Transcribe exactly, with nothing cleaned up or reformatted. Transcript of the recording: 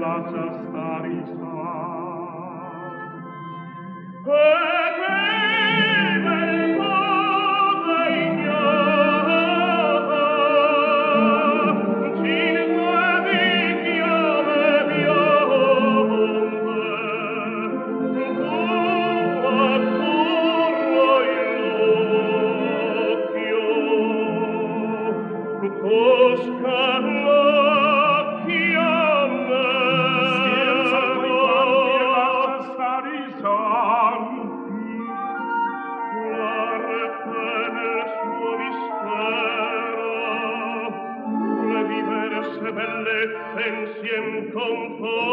lascia stare i e che bel cosa ignota cinque di chiave bionde tu azzurro il occhio tosca l'occhio a me scherza coi guardi e lascia stare i santi guarda nel suo mistero le diverse bellezze insiem con